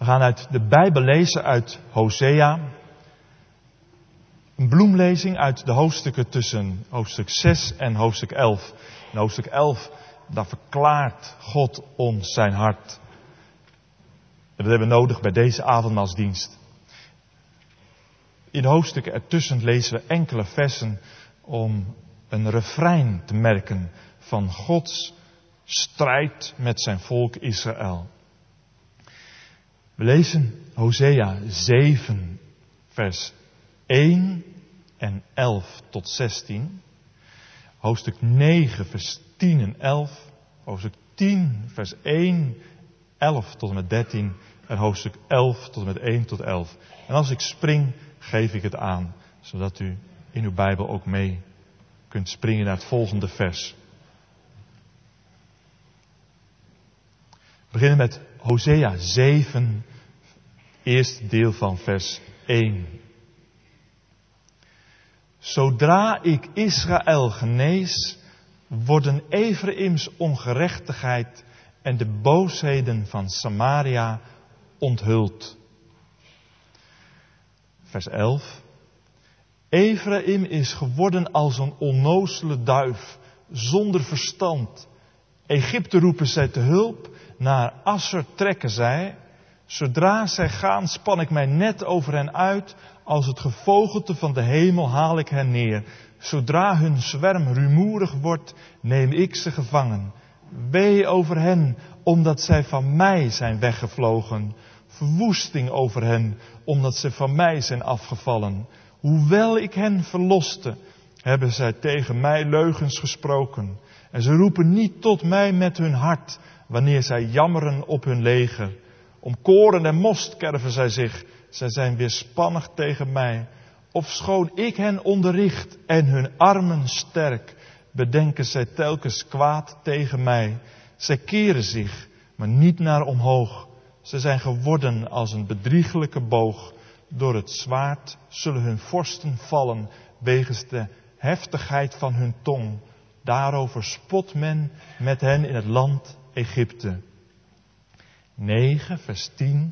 gaan uit de Bijbel lezen uit Hosea. Een bloemlezing uit de hoofdstukken tussen hoofdstuk 6 en hoofdstuk 11. In hoofdstuk 11, daar verklaart God ons zijn hart. En dat hebben we nodig bij deze avondmaalsdienst. In de hoofdstukken ertussen lezen we enkele versen om een refrein te merken van Gods strijd met zijn volk Israël. We lezen Hosea 7, vers 1 en 11 tot 16. Hoofdstuk 9, vers 10 en 11. Hoofdstuk 10, vers 1, 11 tot en met 13. En hoofdstuk 11 tot en met 1 tot 11. En als ik spring, geef ik het aan. Zodat u in uw Bijbel ook mee kunt springen naar het volgende vers. We beginnen met Hosea 7, eerste deel van vers 1. Zodra ik Israël genees, worden Efraims ongerechtigheid en de boosheden van Samaria onthuld. Vers 11. Efraim is geworden als een onnozele duif, zonder verstand. Egypte roepen zij te hulp, naar Asser trekken zij. Zodra zij gaan, span ik mijn net over hen uit, als het gevogelte van de hemel haal ik hen neer. Zodra hun zwerm rumoerig wordt, neem ik ze gevangen. Wee over hen, omdat zij van mij zijn weggevlogen. Verwoesting over hen, omdat ze van mij zijn afgevallen. Hoewel ik hen verloste, hebben zij tegen mij leugens gesproken. En ze roepen niet tot mij met hun hart, wanneer zij jammeren op hun leger. Om koren en most kerven zij zich. Zij zijn weerspannig tegen mij. Ofschoon ik hen onderricht en hun armen sterk, bedenken zij telkens kwaad tegen mij. Zij keren zich, maar niet naar omhoog. Ze zijn geworden als een bedrieglijke boog. Door het zwaard zullen hun vorsten vallen, wegens de heftigheid van hun tong. Daarover spot men met hen in het land Egypte. 9, vers 10.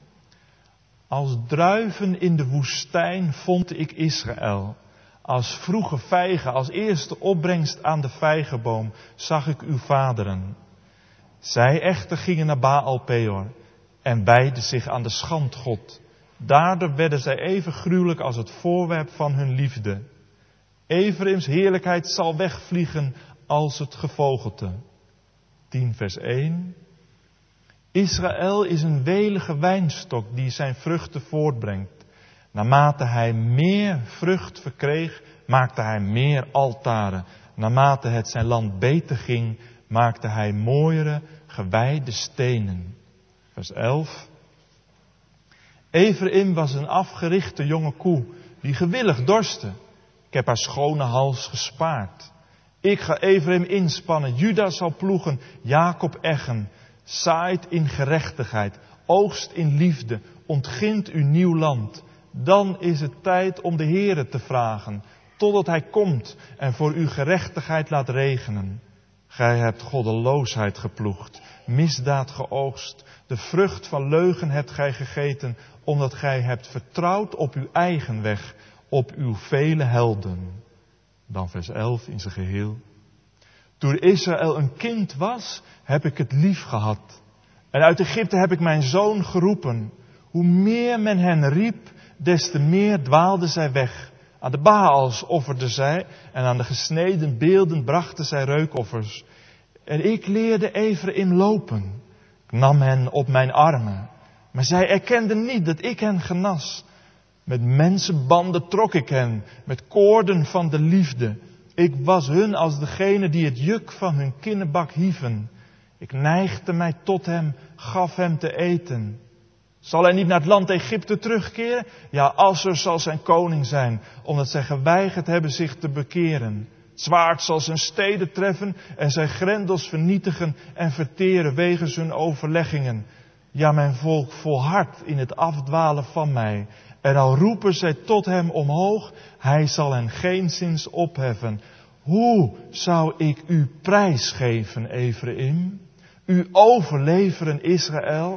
Als druiven in de woestijn vond ik Israël. Als vroege vijgen, als eerste opbrengst aan de vijgenboom, zag ik uw vaderen. Zij echter gingen naar Baal Peor en wijden zich aan de schandgod. Daardoor werden zij even gruwelijk als het voorwerp van hun liefde. Efraims heerlijkheid zal wegvliegen als het gevogelte. 10 vers 1. Israël is een welige wijnstok die zijn vruchten voortbrengt. Naarmate hij meer vrucht verkreeg, maakte hij meer altaren. Naarmate het zijn land beter ging, maakte hij mooiere, gewijde stenen. Vers 11. Efraim was een afgerichte jonge koe, die gewillig dorstte. Ik heb haar schone hals gespaard. Ik ga Efraim inspannen, Juda zal ploegen, Jacob eggen. Zaait in gerechtigheid, oogst in liefde, ontgint uw nieuw land. Dan is het tijd om de Heere te vragen, totdat hij komt en voor uw gerechtigheid laat regenen. Gij hebt goddeloosheid geploegd, misdaad geoogst. De vrucht van leugen hebt gij gegeten, omdat gij hebt vertrouwd op uw eigen weg, op uw vele helden. Dan vers 11 in zijn geheel. Toen Israël een kind was, heb ik het lief gehad. En uit Egypte heb ik mijn zoon geroepen. Hoe meer men hen riep, des te meer dwaalden zij weg. Aan de Baals offerden zij en aan de gesneden beelden brachten zij reukoffers. En ik leerde Efraim lopen. Ik nam hen op mijn armen. Maar zij erkenden niet dat ik hen genas. Met mensenbanden trok ik hen, met koorden van de liefde. Ik was hun als degene die het juk van hun kinnebak hieven. Ik neigde mij tot hem, gaf hem te eten. Zal hij niet naar het land Egypte terugkeren? Ja, Asser zal zijn koning zijn, omdat zij geweigerd hebben zich te bekeren. Het zwaard zal zijn steden treffen en zijn grendels vernietigen en verteren wegens hun overleggingen. Ja, mijn volk volhardt in het afdwalen van mij. En al roepen zij tot hem omhoog, hij zal hen geenszins opheffen. Hoe zou ik u prijsgeven, Efraim? U overleveren, Israël?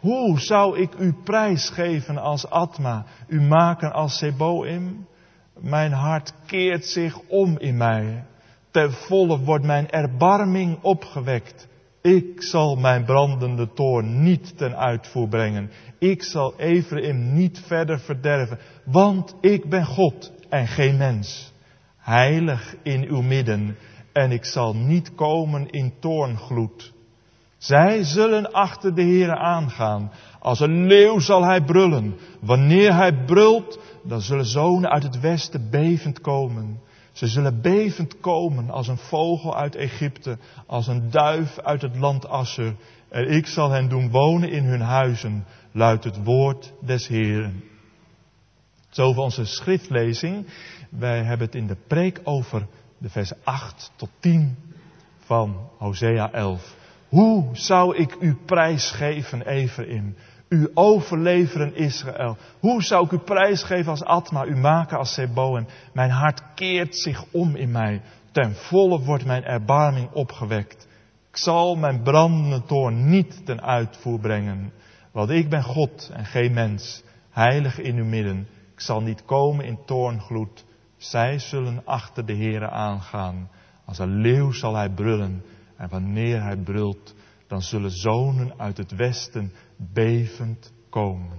Hoe zou ik u prijsgeven als Atma, u maken als Seboim? Mijn hart keert zich om in mij. Ten volle wordt mijn erbarming opgewekt. Ik zal mijn brandende toorn niet ten uitvoer brengen. Ik zal Ephraim niet verder verderven. Want ik ben God en geen mens. Heilig in uw midden. En ik zal niet komen in toorngloed. Zij zullen achter de Heere aangaan. Als een leeuw zal hij brullen. Wanneer hij brult, dan zullen zonen uit het westen bevend komen. Ze zullen bevend komen als een vogel uit Egypte, als een duif uit het land Assur. En ik zal hen doen wonen in hun huizen, luidt het woord des Heeren. Zo voor onze schriftlezing. Wij hebben het in de preek over de vers 8 tot 10 van Hosea 11. Hoe zou ik u prijsgeven, Ephraim? U overleveren, Israël. Hoe zou ik u prijsgeven als Atma, u maken als Seboim? Mijn hart keert zich om in mij. Ten volle wordt mijn erbarming opgewekt. Ik zal mijn brandende toorn niet ten uitvoer brengen. Want ik ben God en geen mens, heilig in uw midden. Ik zal niet komen in toorngloed. Zij zullen achter de Heere aangaan. Als een leeuw zal hij brullen. En wanneer hij brult, dan zullen zonen uit het westen bevend komen.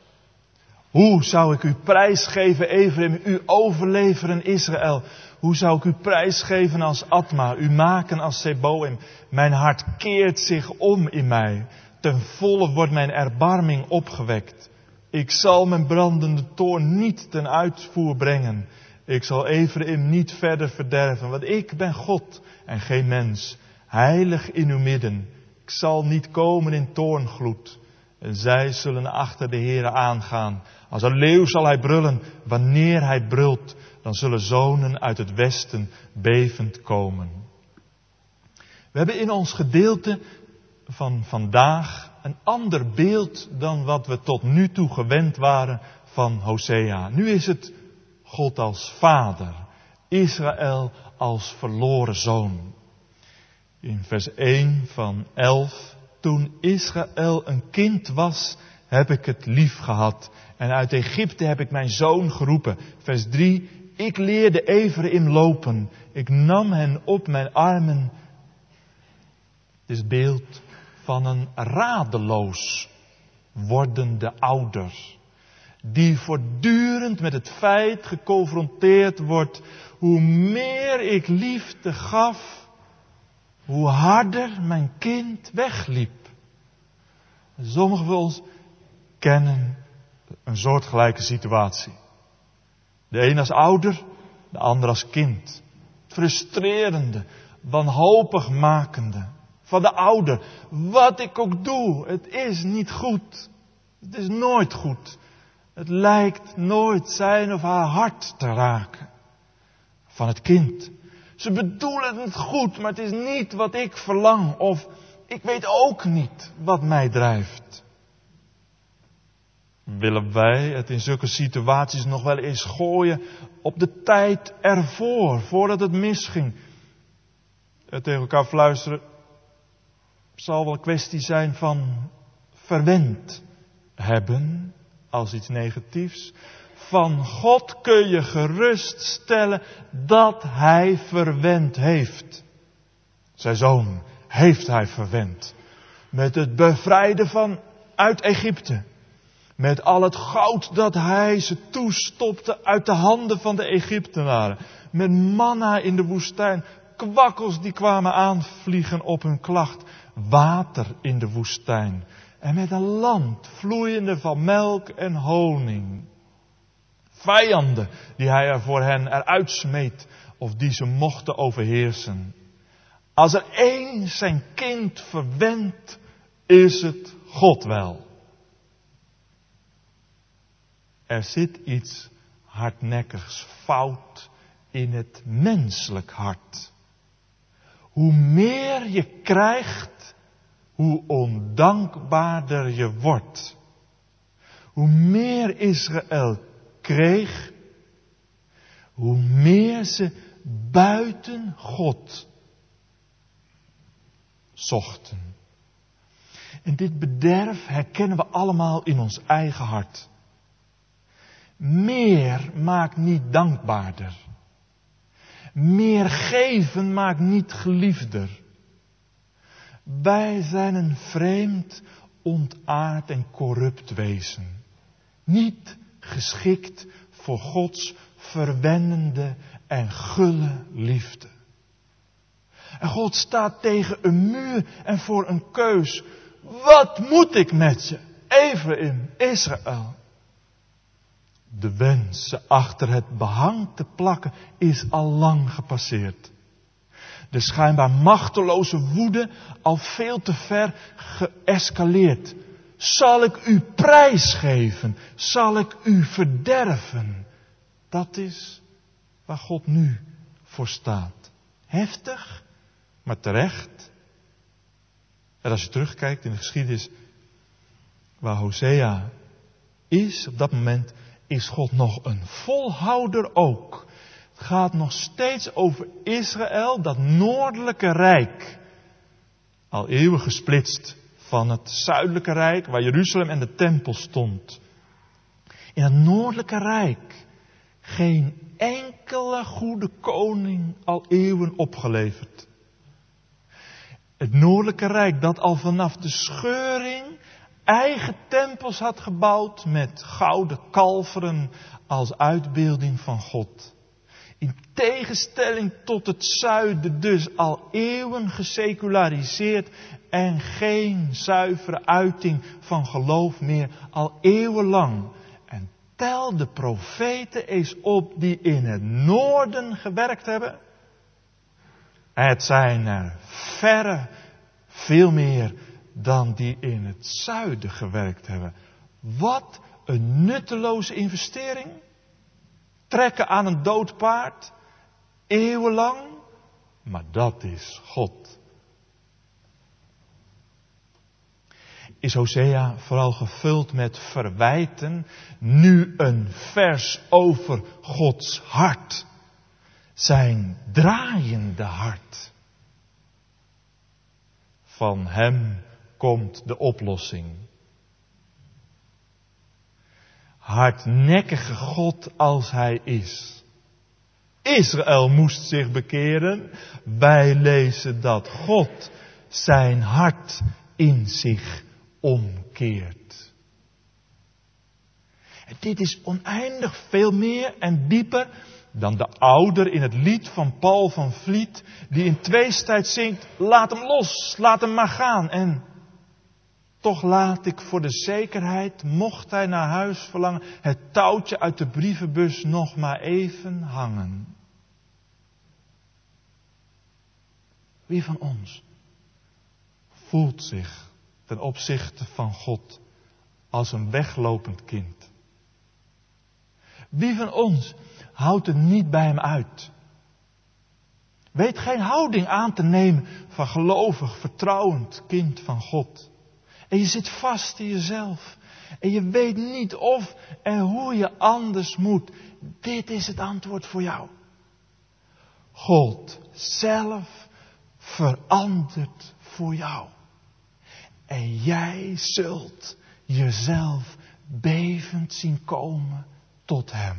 Hoe zou ik u prijsgeven, Ephraim, u overleveren, Israël? Hoe zou ik u prijsgeven als Atma, u maken als Seboim? Mijn hart keert zich om in mij. Ten volle wordt mijn erbarming opgewekt. Ik zal mijn brandende toorn niet ten uitvoer brengen. Ik zal Ephraim niet verder verderven, want ik ben God en geen mens. Heilig in uw midden. Ik zal niet komen in toorngloed. En zij zullen achter de Heere aangaan. Als een leeuw zal hij brullen. Wanneer hij brult, dan zullen zonen uit het westen bevend komen. We hebben in ons gedeelte van vandaag een ander beeld dan wat we tot nu toe gewend waren van Hosea. Nu is het God als vader. Israël als verloren zoon. In vers 1 van 11. Toen Israël een kind was, heb ik het lief gehad. En uit Egypte heb ik mijn zoon geroepen. Vers 3. Ik leerde Ephraim lopen. Ik nam hen op mijn armen. Het is het beeld van een radeloos wordende ouder. Die voortdurend met het feit geconfronteerd wordt. Hoe meer ik liefde gaf, hoe harder mijn kind wegliep. Sommigen van ons kennen een soortgelijke situatie. De een als ouder, de ander als kind. Frustrerende, wanhopig makende. Van de ouder, wat ik ook doe, het is niet goed. Het is nooit goed. Het lijkt nooit zijn of haar hart te raken. Van het kind. Ze bedoelen het goed, maar het is niet wat ik verlang. Of ik weet ook niet wat mij drijft. Willen wij het in zulke situaties nog wel eens gooien op de tijd ervoor, voordat het misging? En tegen elkaar fluisteren, zal wel een kwestie zijn van verwend hebben als iets negatiefs. Van God kun je geruststellen dat hij verwend heeft. Zijn zoon heeft hij verwend. Met het bevrijden van uit Egypte. Met al het goud dat hij ze toestopte uit de handen van de Egyptenaren. Met manna in de woestijn. Kwakkels die kwamen aanvliegen op hun klacht. Water in de woestijn. En met een land vloeiende van melk en honing. Vijanden die hij er voor hen eruit smeet of die ze mochten overheersen. Als er één zijn kind verwendt, is het God wel. Er zit iets hardnekkigs fout in het menselijk hart. Hoe meer je krijgt, hoe ondankbaarder je wordt. Hoe meer Israël kreeg, hoe meer ze buiten God zochten. En dit bederf herkennen we allemaal in ons eigen hart. Meer maakt niet dankbaarder. Meer geven maakt niet geliefder. Wij zijn een vreemd, ontaard en corrupt wezen. Niet geschikt voor Gods verwennende en gulle liefde. En God staat tegen een muur en voor een keus. Wat moet ik met je, Ephraim, Israël? De wens ze achter het behang te plakken is al lang gepasseerd. De schijnbaar machteloze woede al veel te ver geëscaleerd. Zal ik u prijsgeven? Zal ik u verderven? Dat is waar God nu voor staat. Heftig, maar terecht. En als je terugkijkt in de geschiedenis waar Hosea is, op dat moment is God nog een volhouder ook. Het gaat nog steeds over Israël, dat noordelijke rijk. Al eeuwen gesplitst van het zuidelijke rijk, waar Jeruzalem en de tempel stond. In het noordelijke rijk geen enkele goede koning al eeuwen opgeleverd. Het noordelijke rijk dat al vanaf de scheuring eigen tempels had gebouwd met gouden kalveren als uitbeelding van God. In tegenstelling tot het zuiden dus al eeuwen geseculariseerd en geen zuivere uiting van geloof meer al eeuwenlang. En tel de profeten eens op die in het noorden gewerkt hebben. Het zijn er verre veel meer dan die in het zuiden gewerkt hebben. Wat een nutteloze investering. Trekken aan een dood paard. Eeuwenlang. Maar dat is God. Is Hosea vooral gevuld met verwijten. Nu een vers over Gods hart. Zijn draaiende hart. Van hem komt de oplossing. Hardnekkige God als hij is. Israël moest zich bekeren. Wij lezen dat God zijn hart in zich omkeert. En dit is oneindig veel meer en dieper dan de ouder in het lied van Paul van Vliet, die in tweestijd zingt, laat hem los, laat hem maar gaan. En toch laat ik voor de zekerheid, mocht hij naar huis verlangen, het touwtje uit de brievenbus nog maar even hangen. Wie van ons voelt zich ten opzichte van God als een weglopend kind? Wie van ons houdt het niet bij hem uit? Weet geen houding aan te nemen van gelovig, vertrouwend kind van God. En je zit vast in jezelf. En je weet niet of en hoe je anders moet. Dit is het antwoord voor jou. God zelf verandert voor jou. En jij zult jezelf bevend zien komen tot hem.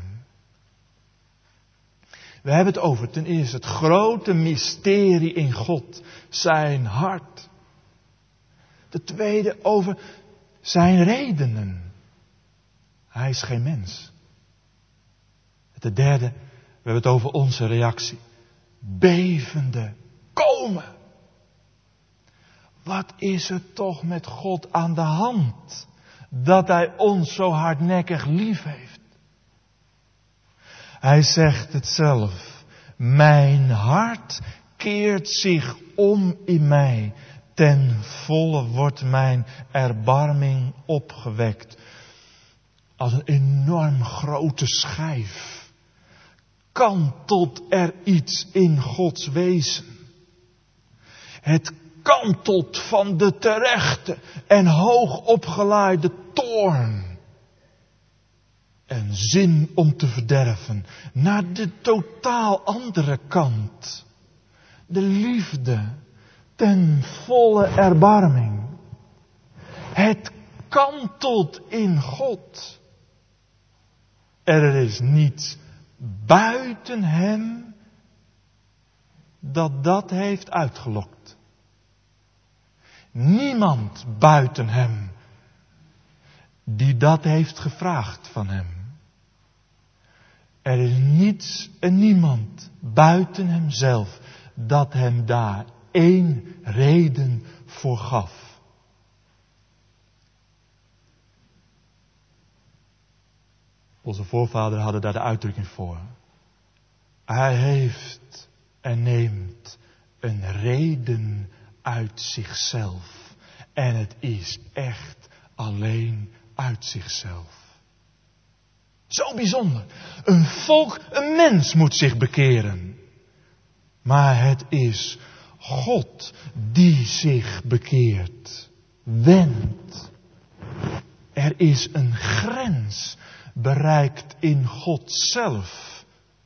We hebben het over ten eerste het grote mysterie in God. Zijn hart. De tweede over zijn redenen. Hij is geen mens. De derde, we hebben het over onze reactie. Bevende komen. Wat is er toch met God aan de hand? Dat hij ons zo hardnekkig lief heeft. Hij zegt het zelf. Mijn hart keert zich om in mij. Ten volle wordt mijn erbarming opgewekt. Als een enorm grote schijf. Kantelt er iets in Gods wezen. Het kantelt van de terechte en hoog opgeleide toorn. En zin om te verderven. Naar de totaal andere kant. De liefde ten volle erbarming. Het kantelt in God. Er is niets buiten hem dat heeft uitgelokt. Niemand buiten hem die dat heeft gevraagd van hem. Er is niets en niemand buiten hemzelf dat hem daar één reden voor gaf. Onze voorvaderen hadden daar de uitdrukking voor. Hij heeft en neemt een reden uit zichzelf. En het is echt alleen uit zichzelf. Zo bijzonder. Een volk, een mens moet zich bekeren. Maar het is God die zich bekeert. Wendt. Er is een grens bereikt in God zelf.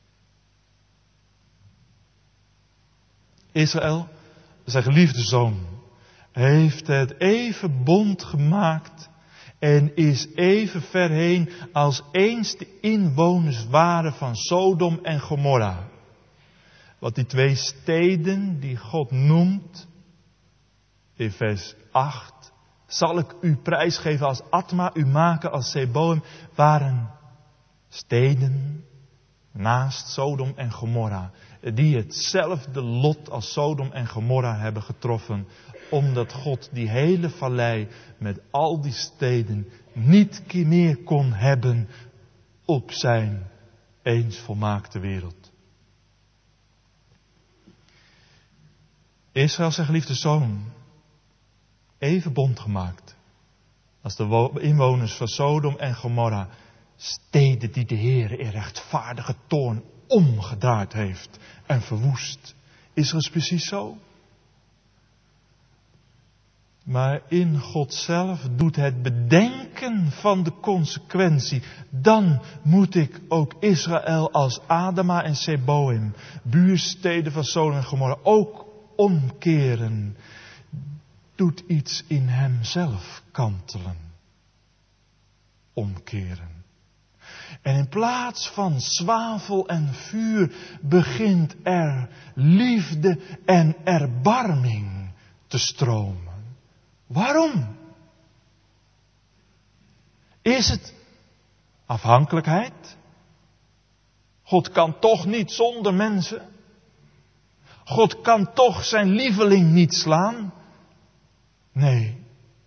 Israël, zijn geliefde zoon, heeft het even bond gemaakt en is even ver heen als eens de inwoners waren van Sodom en Gomorra. Wat die twee steden die God noemt, in vers 8, zal ik u prijsgeven als Atma, u maken als Zeboim, waren steden naast Sodom en Gomorra, die hetzelfde lot als Sodom en Gomorra hebben getroffen, omdat God die hele vallei met al die steden niet meer kon hebben op zijn eens volmaakte wereld. Israël, zijn geliefde zoon, even bond gemaakt als de inwoners van Sodom en Gomorra, steden die de Heer in rechtvaardige toorn omgedraaid heeft en verwoest. Israël is precies zo. Maar in God zelf doet het bedenken van de consequentie. Dan moet ik ook Israël als Adama en Zeboim, buursteden van Sodom en Gomorra, ook omkeren. Doet iets in hemzelf kantelen. Omkeren. En in plaats van zwavel en vuur begint er liefde en erbarming te stromen. Waarom? Is het afhankelijkheid? God kan toch niet zonder mensen? God kan toch zijn lieveling niet slaan? Nee.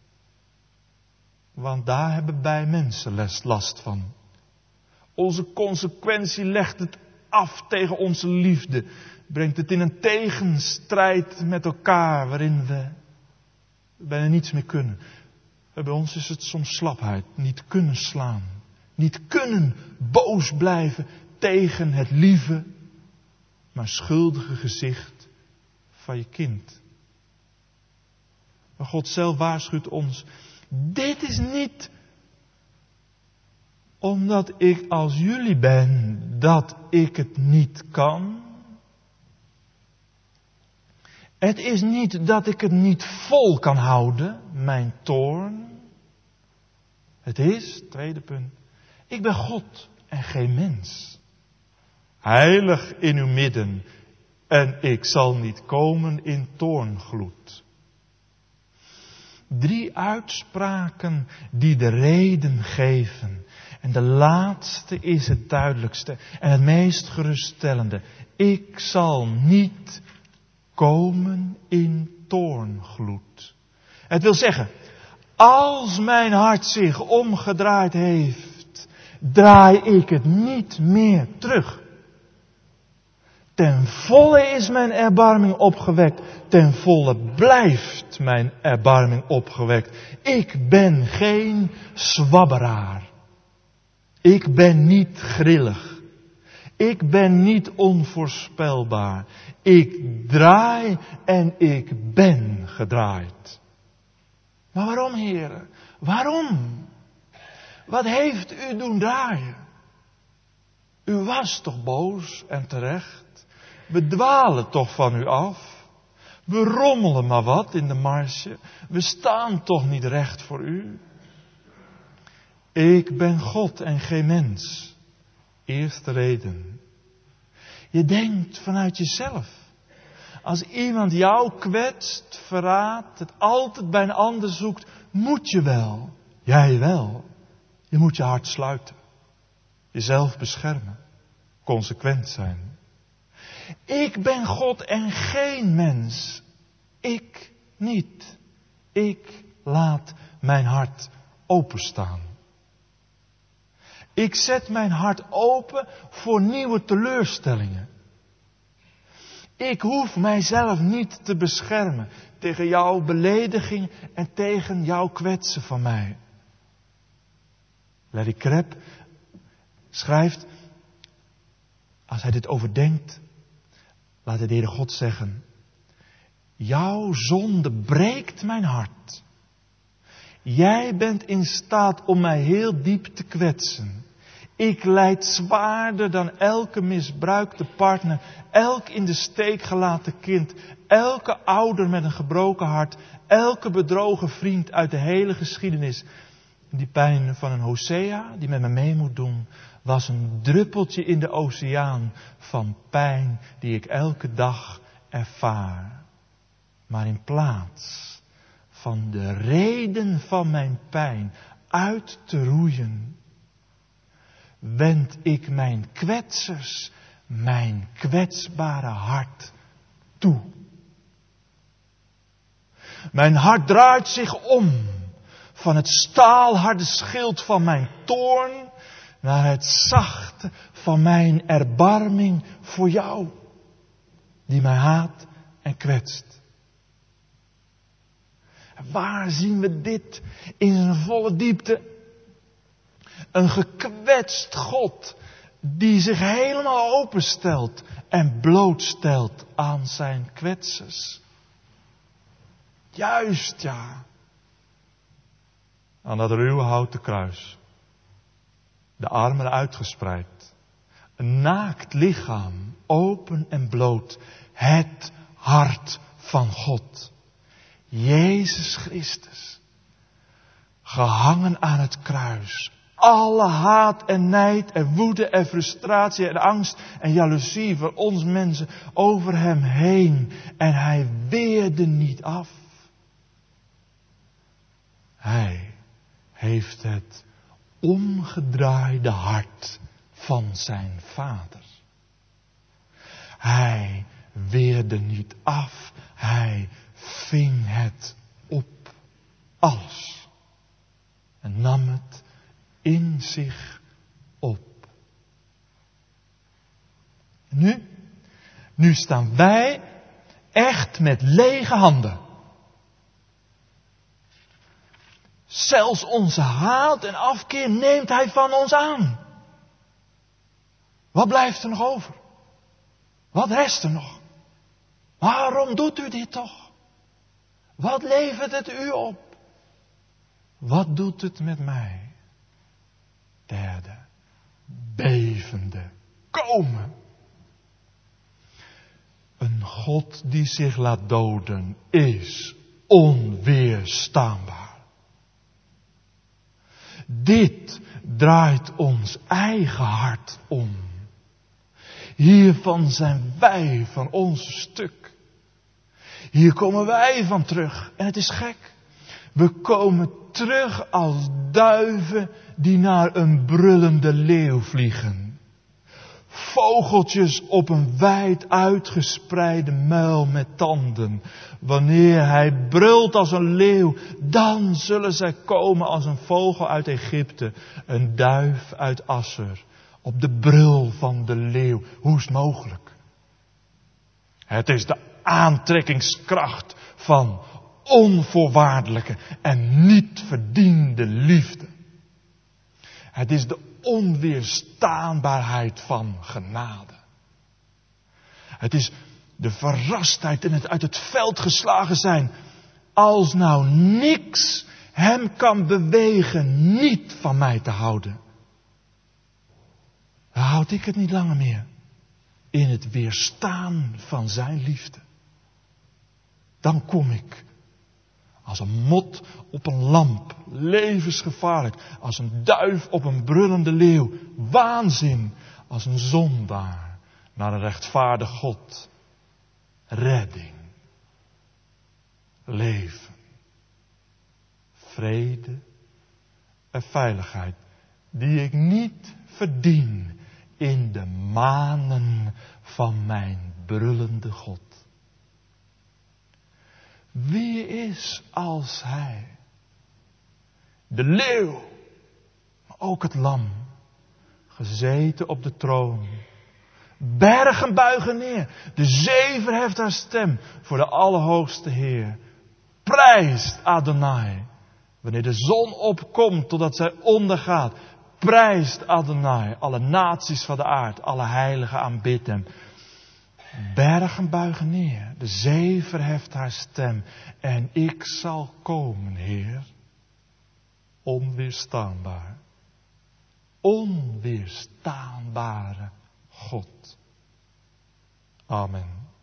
Want daar hebben wij mensen last van. Onze consequentie legt het af tegen onze liefde. Brengt het in een tegenstrijd met elkaar waarin we bijna niets meer kunnen. Bij ons is het soms slapheid. Niet kunnen slaan. Niet kunnen boos blijven tegen het lieve, maar schuldige gezicht van je kind. Maar God zelf waarschuwt ons. Dit is niet omdat ik als jullie ben, dat ik het niet kan. Het is niet dat ik het niet vol kan houden, mijn toorn. Het is, tweede punt, ik ben God en geen mens. Heilig in uw midden en ik zal niet komen in toorngloed. 3 uitspraken die de reden geven. En de laatste is het duidelijkste en het meest geruststellende. Ik zal niet komen in toorngloed. Het wil zeggen, als mijn hart zich omgedraaid heeft, draai ik het niet meer terug. Ten volle is mijn erbarming opgewekt. Ten volle blijft mijn erbarming opgewekt. Ik ben geen zwabberaar. Ik ben niet grillig. Ik ben niet onvoorspelbaar. Ik draai en ik ben gedraaid. Maar waarom, heren? Waarom? Wat heeft u doen draaien? U was toch boos en terecht? We dwalen toch van u af? We rommelen maar wat in de marge. We staan toch niet recht voor u. Ik ben God en geen mens. Eerste reden. Je denkt vanuit jezelf. Als iemand jou kwetst, verraadt, het altijd bij een ander zoekt, moet je wel. Jij wel. Je moet je hart sluiten. Jezelf beschermen. Consequent zijn. Ik ben God en geen mens. Ik niet. Ik laat mijn hart openstaan. Ik zet mijn hart open voor nieuwe teleurstellingen. Ik hoef mijzelf niet te beschermen tegen jouw belediging en tegen jouw kwetsen van mij. Larry Crabb schrijft, als hij dit overdenkt, laat de Heere God zeggen, jouw zonde breekt mijn hart. Jij bent in staat om mij heel diep te kwetsen. Ik lijd zwaarder dan elke misbruikte partner, elk in de steek gelaten kind, elke ouder met een gebroken hart, elke bedrogen vriend uit de hele geschiedenis. Die pijn van een Hosea, die met me mee moet doen, was een druppeltje in de oceaan van pijn die ik elke dag ervaar. Maar in plaats van de reden van mijn pijn uit te roeien, wend ik mijn kwetsers, mijn kwetsbare hart toe. Mijn hart draait zich om van het staalharde schild van mijn toorn naar het zachte van mijn erbarming voor jou, die mij haat en kwetst. Waar zien we dit in zijn volle diepte? Een gekwetst God die zich helemaal openstelt en blootstelt aan zijn kwetsers. Juist, ja. Aan dat ruwe houten kruis. De armen uitgespreid. Een naakt lichaam, open en bloot. Het hart van God. Jezus Christus. Gehangen aan het kruis. Alle haat en nijd en woede en frustratie en angst en jaloezie voor ons mensen over hem heen. En hij weerde niet af. Hij heeft het omgedraaide hart van zijn vader. Hij weerde niet af. Hij ving het op. Alles. En nam het in zich op. Nu staan wij echt met lege handen. Zelfs onze haat en afkeer neemt hij van ons aan. Wat blijft er nog over? Wat rest er nog? Waarom doet u dit toch? Wat levert het u op? Wat doet het met mij? Derde, bevende, komen. Een God die zich laat doden is onweerstaanbaar. Dit draait ons eigen hart om. Hiervan zijn wij van ons stuk. Hier komen wij van terug. En het is gek. We komen terug als duiven die naar een brullende leeuw vliegen. Vogeltjes op een wijd uitgespreide muil met tanden. Wanneer hij brult als een leeuw, dan zullen zij komen als een vogel uit Egypte. Een duif uit Assur. Op de brul van de leeuw. Hoe is het mogelijk? Het is de aantrekkingskracht van onvoorwaardelijke en niet verdiende liefde. Het is de onweerstaanbaarheid van genade. Het is de verrastheid en het uit het veld geslagen zijn. Als nou niks hem kan bewegen niet van mij te houden, dan houd ik het niet langer meer in het weerstaan van zijn liefde. Dan kom ik. Als een mot op een lamp, levensgevaarlijk. Als een duif op een brullende leeuw, waanzin. Als een zondaar naar een rechtvaardig God. Redding, leven, vrede en veiligheid die ik niet verdien in de manen van mijn brullende God. Wie is als Hij? De leeuw, maar ook het lam, gezeten op de troon. Bergen buigen neer, de zee verheft haar stem voor de Allerhoogste Heer. Prijst Adonai, wanneer de zon opkomt totdat zij ondergaat. Prijst Adonai, alle naties van de aard, alle heiligen aanbid hem. Bergen buigen neer, de zee verheft haar stem. En ik zal komen, Heer, onweerstaanbaar. Onweerstaanbare God. Amen.